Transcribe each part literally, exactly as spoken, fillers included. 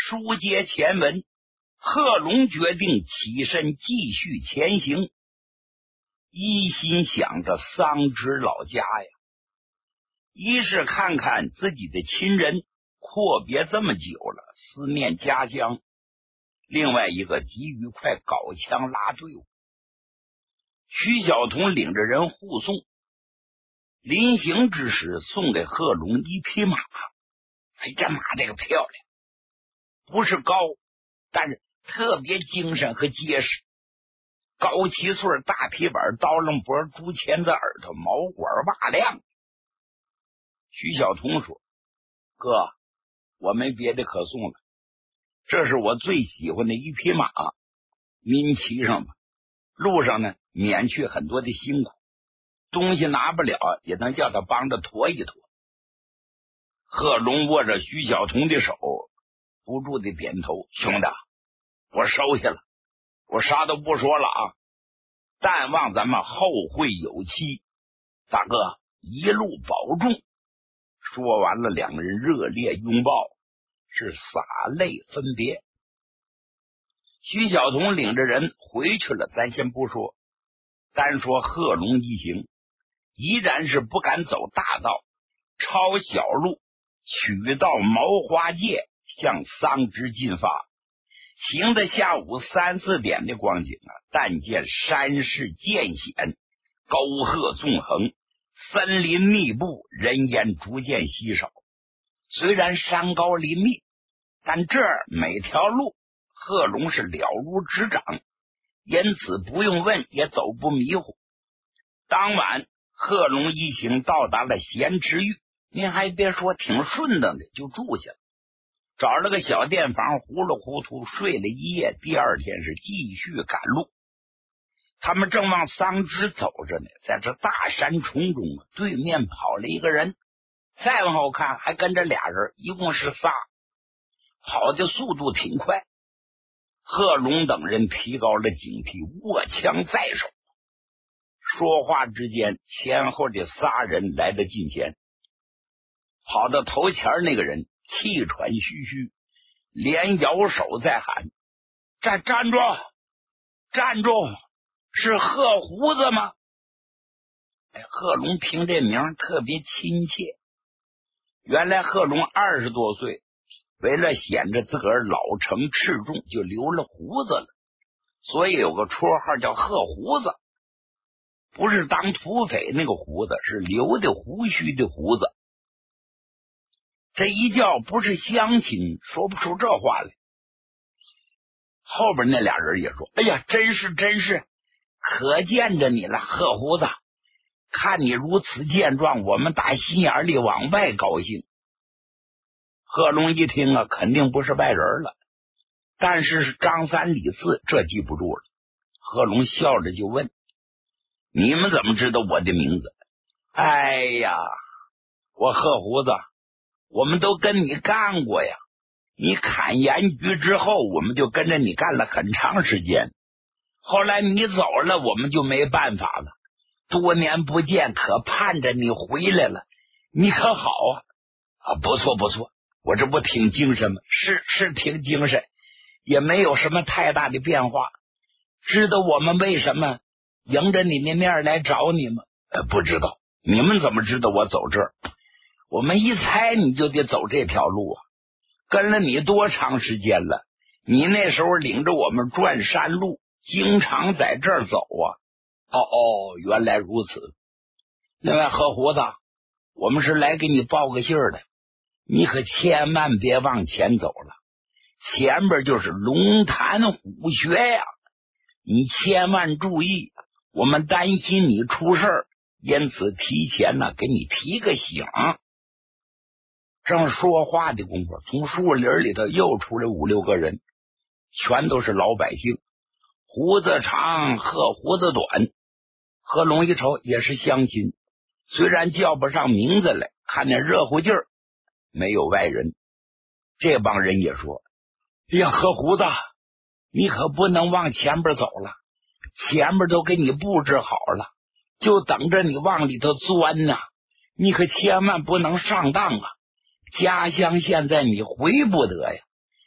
书接前文，贺龙决定起身继续前行，一心想着桑植老家呀，一是看看自己的亲人阔别这么久了，思念家乡；另外一个急于快搞枪拉队伍。徐小彤领着人护送，临行之时送给贺龙一匹马。哎，这马这个漂亮，不是高，但是特别精神和结实，高七岁，大皮板，刀楞脖，猪钳子耳朵，毛管瓦亮。徐小彤说：哥，我没别的可送了，这是我最喜欢的一匹马，您骑上吧，路上呢免去很多的辛苦，东西拿不了也能叫他帮着驮一驮。贺龙握着徐小彤的手，不住的点头：兄弟，我收下了，我啥都不说了啊，但望咱们后会有期，大哥一路保重。说完了，两人热烈拥抱，是洒泪分别。徐小彤领着人回去了，咱先不说，单说贺龙一行依然是不敢走大道，抄小路取到毛花界，向桑植进发。行的下午三四点的光景啊，但见山势渐险，沟壑纵横，森林密布，人烟逐渐稀少。虽然山高林密，但这儿每条路贺龙是了如指掌，因此不用问也走不迷糊。当晚贺龙一行到达了咸池峪，您还别说，挺顺当的，就住下了，找了个小店房，糊里糊涂睡了一夜。第二天是继续赶路。他们正往桑植走着呢，在这大山丛中对面跑了一个人，再往后看还跟着俩人，一共是仨，跑的速度挺快。贺龙等人提高了警惕，握枪在手。说话之间，前后的仨人来到近前，跑到头前那个人气喘吁吁，连摇手在喊：站站住，站住，是贺胡子吗？哎，贺龙听这名特别亲切，原来贺龙二十多岁，为了显着自个儿老成持重，就留了胡子了，所以有个绰号叫贺胡子，不是当土匪那个胡子，是留的胡须的胡子。这一叫不是乡亲说不出这话来。后边那俩人也说：哎呀，真是真是，可见着你了，贺胡子，看你如此健壮，我们打心眼里往外高兴。贺龙一听啊，肯定不是外人了，但是是张三李四，这记不住了。贺龙笑着就问：你们怎么知道我的名字？哎呀，我贺胡子，我们都跟你干过呀，你砍盐局之后，我们就跟着你干了很长时间，后来你走了，我们就没办法了，多年不见，可盼着你回来了，你可好啊？啊，不错不错，我这不挺精神吗？是是挺精神，也没有什么太大的变化。知道我们为什么迎着你的面来找你吗？呃，不知道。你们怎么知道我走这儿？我们一猜你就得走这条路啊，跟了你多长时间了？你那时候领着我们转山路，经常在这儿走啊。哦哦，原来如此。另外，贺胡子，我们是来给你报个信儿的，你可千万别往前走了，前边就是龙潭虎穴呀，你千万注意，我们担心你出事儿，因此提前呢给你提个醒。正说话的功夫，从树林里头又出来五六个人，全都是老百姓，胡子长，贺胡子短。贺龙一瞅也是乡亲，虽然叫不上名字来，看那热乎劲儿，没有外人。这帮人也说：哎呀，贺胡子，你可不能往前边走了，前边都给你布置好了，就等着你往里头钻呢，你可千万不能上当啊，家乡现在你回不得呀，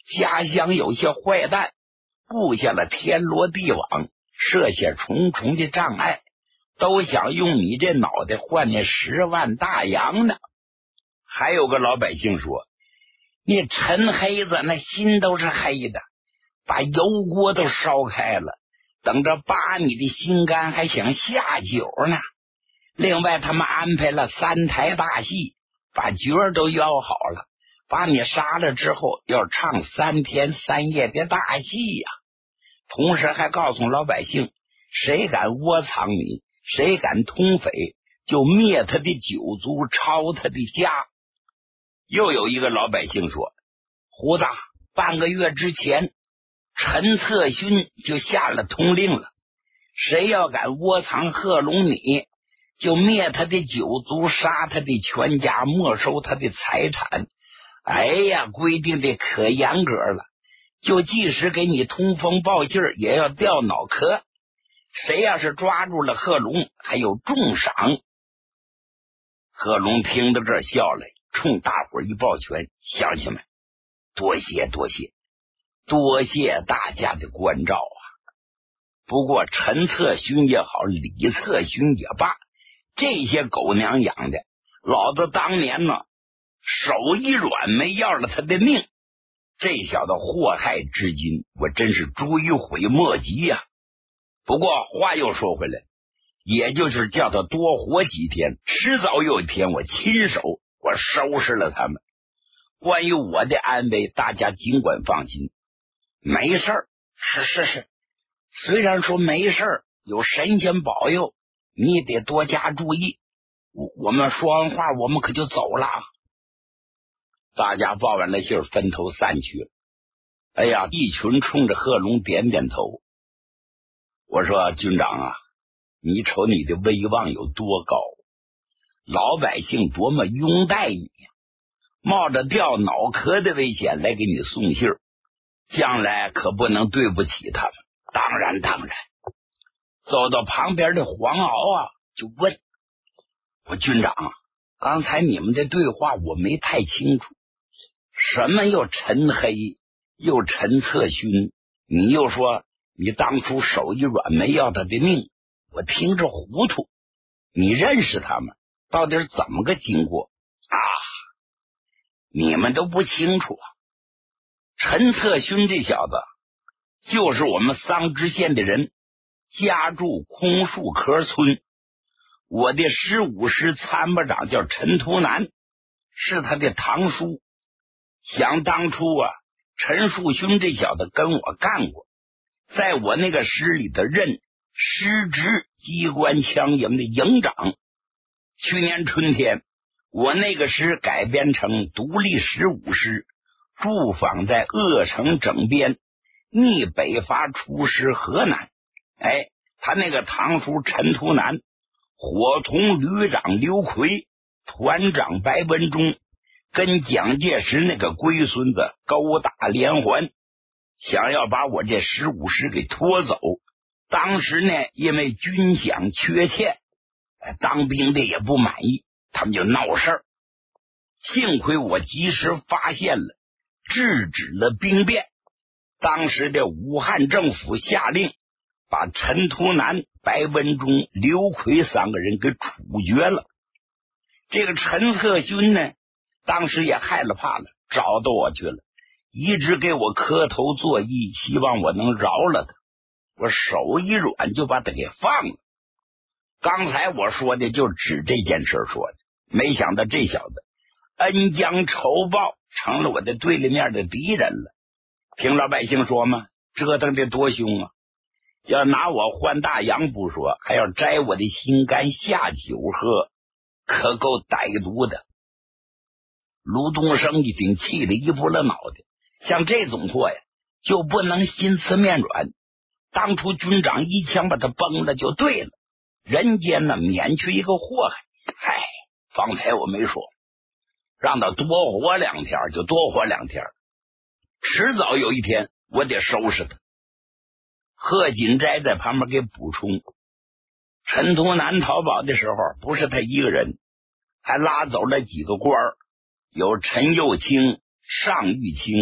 家乡有些坏蛋布下了天罗地网，设下重重的障碍，都想用你这脑袋换那十万大洋呢。还有个老百姓说，你陈黑子那心都是黑的，把油锅都烧开了，等着扒你的心肝，还想下酒呢。另外他们安排了三台大戏，把角儿都邀好了，把你杀了之后要唱三天三夜的大戏呀、啊。同时还告诉老百姓，谁敢窝藏你，谁敢通匪，就灭他的九族，抄他的家。又有一个老百姓说，胡子，半个月之前陈策勋就下了通令了，谁要敢窝藏贺龙你，就灭他的九族，杀他的全家，没收他的财产。哎呀，规定的可严格了，就即使给你通风报信儿，也要掉脑壳。谁要是抓住了贺龙，还有重赏。贺龙听到这儿笑了，冲大伙一抱拳，乡亲们，多谢多谢多谢大家的关照啊！不过陈策勋也好，李策勋也罢，这些狗娘养的，老子当年呢手一软，没要了他的命。这小子祸害至今，我真是追悔莫及呀、啊！不过话又说回来，也就是叫他多活几天，迟早有一天我亲手我收拾了他们。关于我的安危，大家尽管放心，没事儿。是是是，虽然说没事儿，有神仙保佑，你得多加注意。我我们说完话，我们可就走了。大家报完了信，分头散去了。哎呀，一群冲着贺龙点点头。我说，军长啊，你瞅你的威望有多高，老百姓多么拥戴你呀、啊！冒着掉脑壳的危险来给你送信儿，将来可不能对不起他们。当然当然。走到旁边的黄鳌啊，就问我，军长，刚才你们的对话我没太清楚，什么又陈黑又陈策勋，你又说你当初手一软没要他的命，我听着糊涂。你认识他们，到底是怎么个经过啊？你们都不清楚啊！陈策勋这小子就是我们桑植县的人，家住空树壳村。我的十五师参谋长叫陈图南，是他的堂叔。想当初啊，陈树勋这小子跟我干过，在我那个师里的任师职机关枪营的营长。去年春天，我那个师改编成独立十五师，驻防在鄂城整边，逆北伐出师河南。哎，他那个堂叔陈图南，伙同旅长刘奎、团长白文忠，跟蒋介石那个龟孙子勾打连环，想要把我这十五师给拖走。当时呢，因为军饷缺欠，当兵的也不满意，他们就闹事儿。幸亏我及时发现了，制止了兵变。当时的武汉政府下令把陈图南、白文忠、刘奎三个人给处决了。这个陈策勋呢，当时也害了怕了，找到我去了，一直给我磕头作揖，希望我能饶了他。我手一软就把他给放了。刚才我说的就指这件事说的，没想到这小子恩将仇报，成了我的对立面的敌人了。听老百姓说嘛，折腾的多凶啊！要拿我换大洋不说，还要摘我的心肝下酒喝，可够歹毒的。卢东升一听，气得一扑了脑袋，像这种货呀，就不能心慈面软。当初军长一枪把他崩了就对了，人间呢免去一个祸害。嗨，方才我没说，让他多活两天就多活两天，迟早有一天我得收拾他。贺锦斋在旁边给补充，陈图南逃跑的时候不是他一个人，还拉走了几个官儿，有陈幼卿、尚玉清、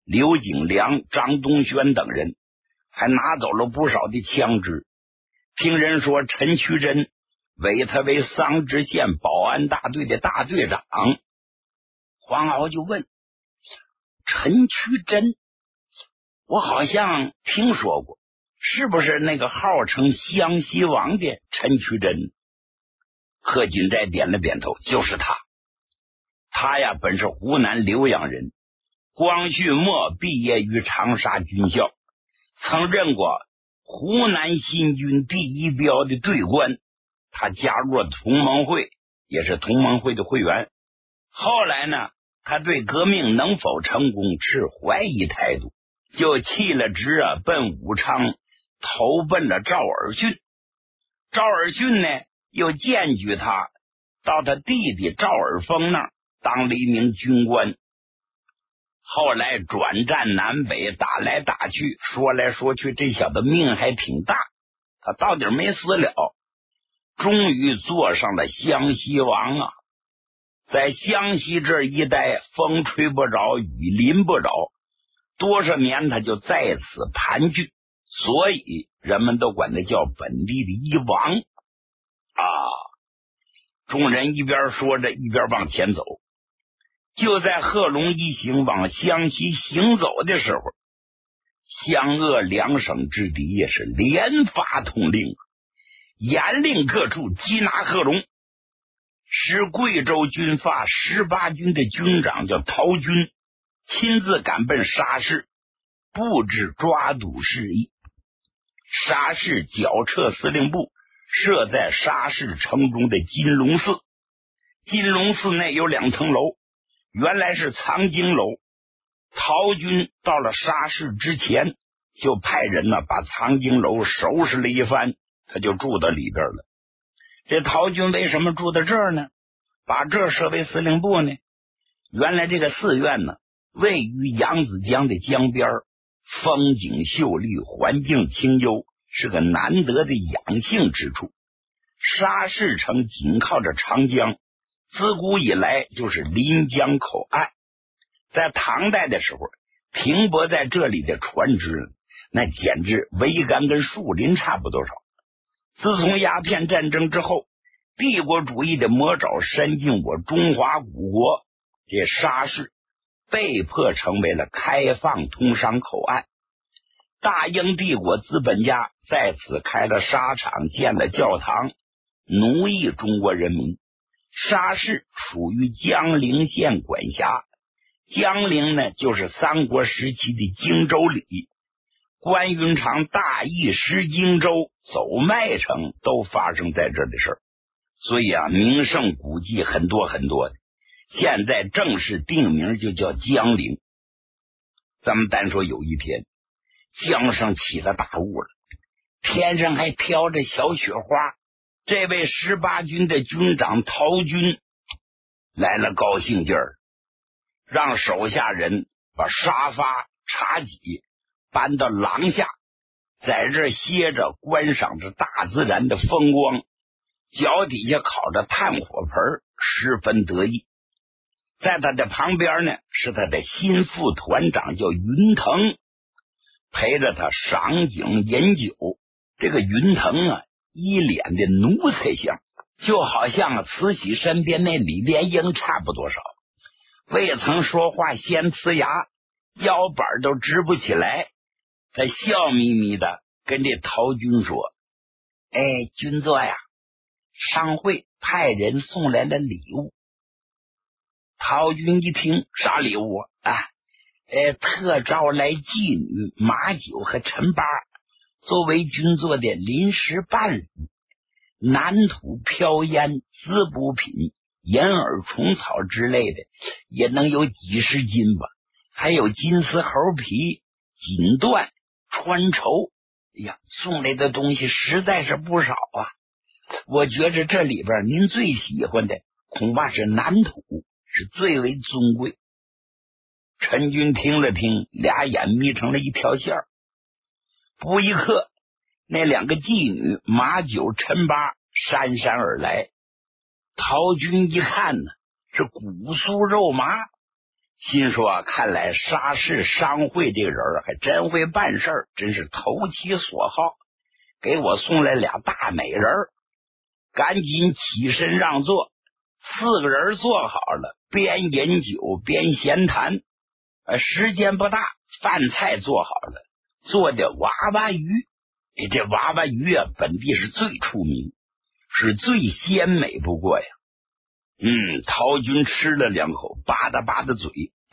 刘景良、张东轩等人，还拿走了不少的枪支。听人说陈渠珍委他为桑植县保安大队的大队长。黄鳌就问：陈渠珍，我好像听说过，是不是那个号称湘西王的陈渠珍？贺锦斋点了点头，就是他。他呀，本是湖南浏阳人，光绪末毕业于长沙军校，曾任过湖南新军第一标的队官。他加入了同盟会，也是同盟会的会员。后来呢，他对革命能否成功持怀疑态度，就弃了职啊，奔武昌投奔了赵尔巽。赵尔巽呢，又荐举他到他弟弟赵尔丰那儿当了一名军官。后来转战南北，打来打去，说来说去，这小子命还挺大，他到底没死了，终于做上了湘西王啊！在湘西这一带，风吹不着，雨淋不着，多少年他就在此盘踞，所以人们都管他叫本地的一王啊！众人一边说着，一边往前走。就在贺龙一行往湘西行走的时候，湘鄂两省之敌也是连发通令，严令各处缉拿贺龙。是贵州军阀十八军的军长叫陶军，亲自赶奔沙市，布置抓堵事宜。沙市剿撤司令部设在沙市城中的金龙寺，金龙寺内有两层楼，原来是藏经楼。陶军到了沙市之前，就派人呢把藏经楼收拾了一番，他就住到里边了。这陶军为什么住在这儿呢？把这儿设为司令部呢？原来这个寺院呢，位于扬子江的江边，风景秀丽，环境清幽，是个难得的养性之处。沙市城紧靠着长江，自古以来就是临江口岸。在唐代的时候，停泊在这里的船只，那简直桅杆跟树林差不多少。自从鸦片战争之后，帝国主义的魔爪伸进我中华古国，这沙市被迫成为了开放通商口岸。大英帝国资本家在此开了沙场，建了教堂，奴役中国人民。沙市属于江陵县管辖，江陵呢就是三国时期的荆州里。关云长大意失荆州，走麦城，都发生在这的事儿。所以啊，名胜古迹很多很多的，现在正式定名就叫江陵。咱们单说有一天，江上起了大雾了，天上还飘着小雪花。这位十八军的军长陶军来了高兴劲儿，让手下人把沙发茶几搬到廊下，在这歇着，观赏着大自然的风光，脚底下烤着炭火盆，十分得意。在他的旁边呢，是他的心腹团长叫云腾，陪着他赏景饮酒。这个云腾啊，一脸的奴才相，就好像慈禧身边那李莲英差不多少，未曾说话先呲牙，腰板都直不起来。他笑眯眯的跟这陶军说：哎，军座呀，商会派人送来了礼物。陶军一听，啥礼物啊？呃，特招来妓女马九和陈八，作为军座的临时伴侣，南土飘烟、滋补品、银耳虫草之类的，也能有几十斤吧。还有金丝猴皮、锦缎、穿绸，哎呀，送来的东西实在是不少啊。我觉着这里边您最喜欢的恐怕是南土，是最为尊贵。陈军听了听，俩眼眯成了一条线儿。不一刻，那两个妓女马九、陈八姗姗而来。陶军一看呢，是骨酥肉麻， 心说看来沙氏商会这个人还真会办事儿，真是投其所好，给我送来俩大美人，赶紧起身让座。四个人坐好了，边饮酒边闲谈。呃，时间不大，饭菜做好了，做的娃娃鱼。这娃娃鱼啊，本地是最出名，是最鲜美不过呀。嗯，陶军吃了两口，吧嗒吧嗒嘴。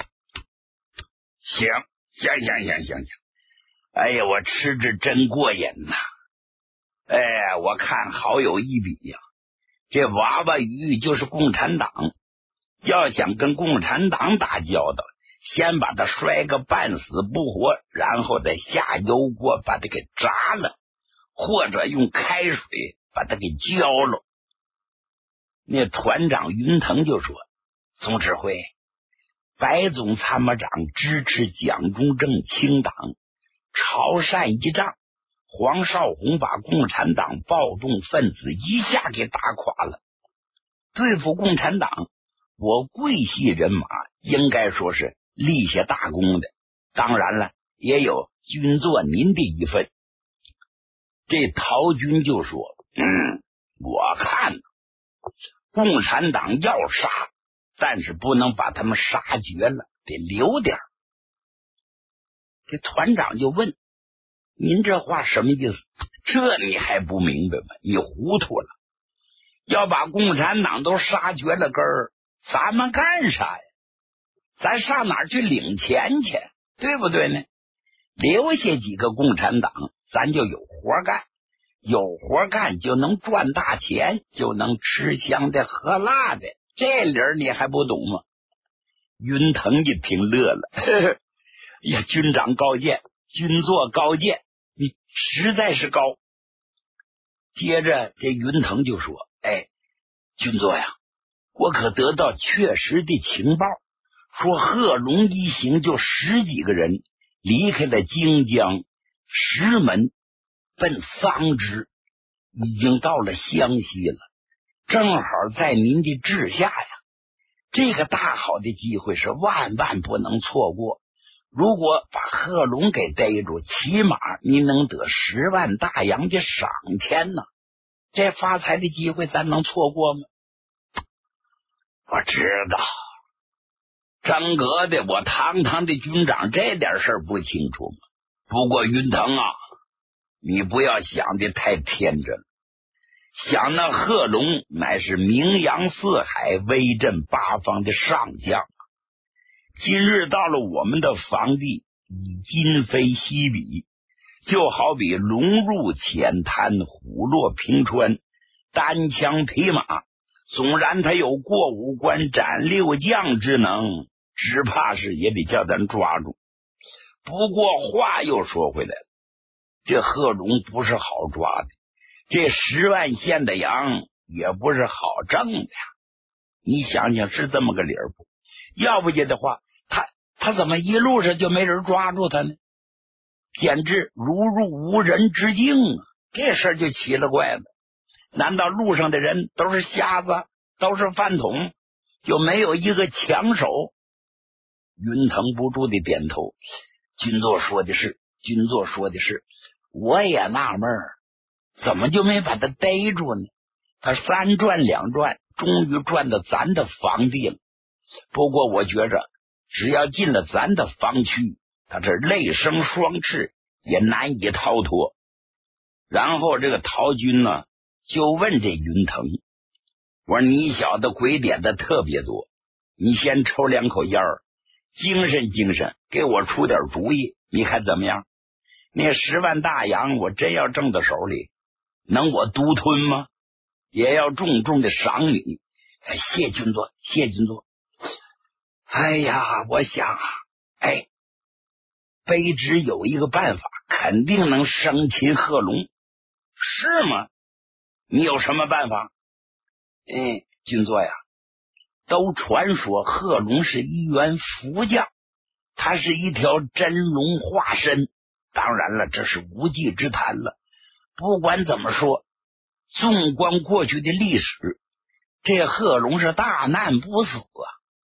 行行行行行行，哎呀，我吃着真过瘾呐！哎，我看好有一比呀。这娃娃鱼就是共产党，要想跟共产党打交道，先把他摔个半死不活，然后再下油锅把他给炸了，或者用开水把他给浇了。那团长云腾就说：总指挥，白总参谋长支持蒋中正清党，潮汕一仗，黄绍竑把共产党暴动分子一下给打垮了。对付共产党，我桂系人马应该说是立下大功的，当然了，也有军座您的一份。这陶军就说：嗯，我看共产党要杀，但是不能把他们杀绝了，得留点。这团长就问：您这话什么意思？这你还不明白吗？你糊涂了。要把共产党都杀绝了根儿，咱们干啥呀？咱上哪儿去领钱去？对不对呢？留下几个共产党，咱就有活干，有活干就能赚大钱，就能吃香的喝辣的。这理儿你还不懂吗？云腾一听乐了，呵呵，呀，军长高见，军座高见，你实在是高。接着这云腾就说：哎，军座呀，我可得到确实的情报，说贺龙一行就十几个人离开了荆江石门，奔桑植，已经到了湘西了，正好在您的治下呀。这个大好的机会是万万不能错过。如果把贺龙给逮住，起码您能得十万大洋的赏钱呢。这发财的机会咱能错过吗？我知道，张格的我堂堂的军长这点事儿不清楚吗？不过云腾啊，你不要想的太天真了。想那贺龙乃是名扬四海、威震八方的上将，今日到了我们的防地，已今非昔比，就好比龙入浅滩，虎落平川，单枪匹马，纵然他有过五关斩六将之能，只怕是也得叫咱抓住。不过话又说回来了，这贺龙不是好抓的，这十万现的羊也不是好挣的呀。你想想是这么个理儿不？要不然的话，他他怎么一路上就没人抓住他呢？简直如入无人之境啊！这事儿就奇了怪了。难道路上的人都是瞎子，都是饭桶，就没有一个强手？云腾不住的点头。军座说的是，军座说的是，我也纳闷儿，怎么就没把他逮住呢？他三转两转，终于转到咱的防地了。不过我觉着，只要进了咱的防区，他这泪生双翅也难以逃脱。然后这个陶军呢，就问这云腾，我说你小子鬼点的特别多，你先抽两口烟儿，精神精神，给我出点主意，你看怎么样？那十万大洋我真要挣到手里，能我独吞吗？也要重重的赏你。哎，谢军座，谢军座。哎呀，我想啊，哎，卑职有一个办法，肯定能生擒贺龙。是吗？你有什么办法？嗯，军座呀，都传说贺龙是一员福将，他是一条真龙化身。当然了，这是无稽之谈了。不管怎么说，纵观过去的历史，这贺龙是大难不死啊。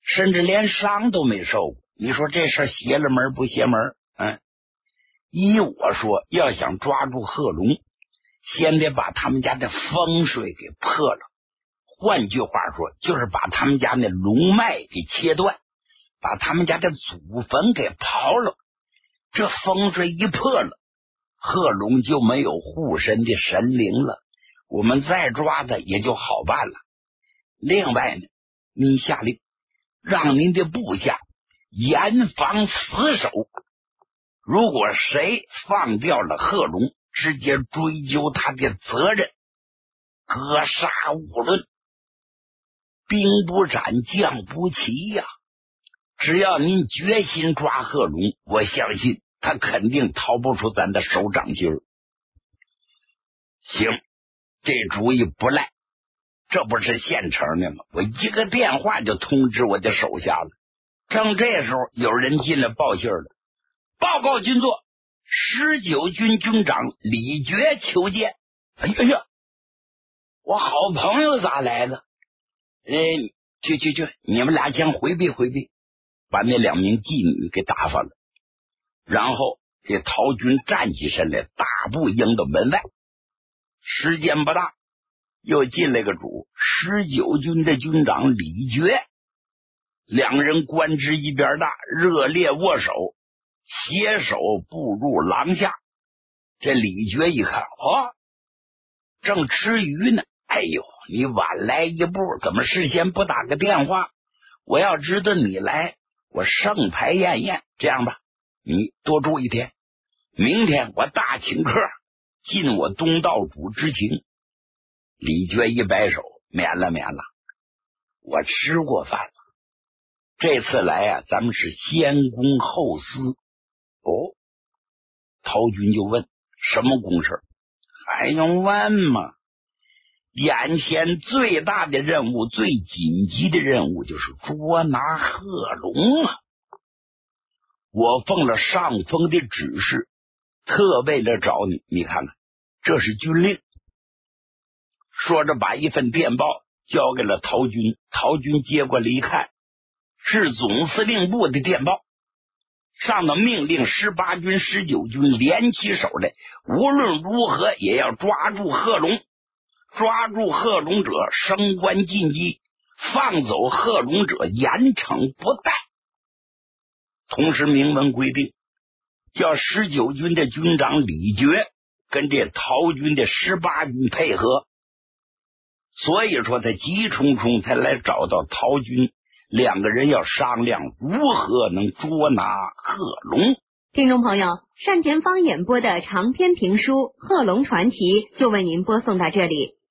甚至连伤都没受过。你说这事邪了门不邪门？嗯，依我说，要想抓住贺龙，先得把他们家的风水给破了。换句话说，就是把他们家那龙脉给切断，把他们家的祖坟给刨了。这风水一破了，贺龙就没有护身的神灵了，我们再抓他也就好办了。另外呢，您下令让您的部下严防死守，如果谁放掉了贺龙，直接追究他的责任，格杀勿论，兵不斩将不齐呀、啊！只要您决心抓贺龙，我相信他肯定逃不出咱的手掌心儿。行，这主意不赖，这不是现成的吗？我一个电话就通知我的手下了。正这时候，有人进来报信了，报告军座，十九军军长李觉求见。哎呀呀，我好朋友咋来了？哎，去去去，你们俩先回避回避，把那两名妓女给打发了。然后这陶军站起身来，大步迎到门外。时间不大，又进来个主，十九军的军长李觉。两人官职一边大，热烈握手，携手步入廊下。这李觉一看，哦，正吃鱼呢。哎呦，你晚来一步，怎么事先不打个电话？我要知道你来，我盛牌宴宴。这样吧，你多住一天，明天我大请客，尽我东道主之情。李觉一摆手，免了免了，我吃过饭了。这次来啊，咱们是先公后私。哦，陶军就问什么公事？还用问吗？眼前最大的任务，最紧急的任务就是捉拿贺龙啊！我奉了上峰的指示，特为了找你。你看看，这是军令。说着把一份电报交给了陶军。陶军接过来一看，是总司令部的电报，上头命令十八军十九军联起手来，无论如何也要抓住贺龙。抓住贺龙者升官晋级，放走贺龙者严惩不贷。同时明文规定，叫十九军的军长李觉跟这陶军的十八军配合。所以说他急冲冲才来找到陶军，两个人要商量如何能捉拿贺龙。 听众朋友，单田芳演播的长篇评书《贺龙传奇》就为您播送到这里。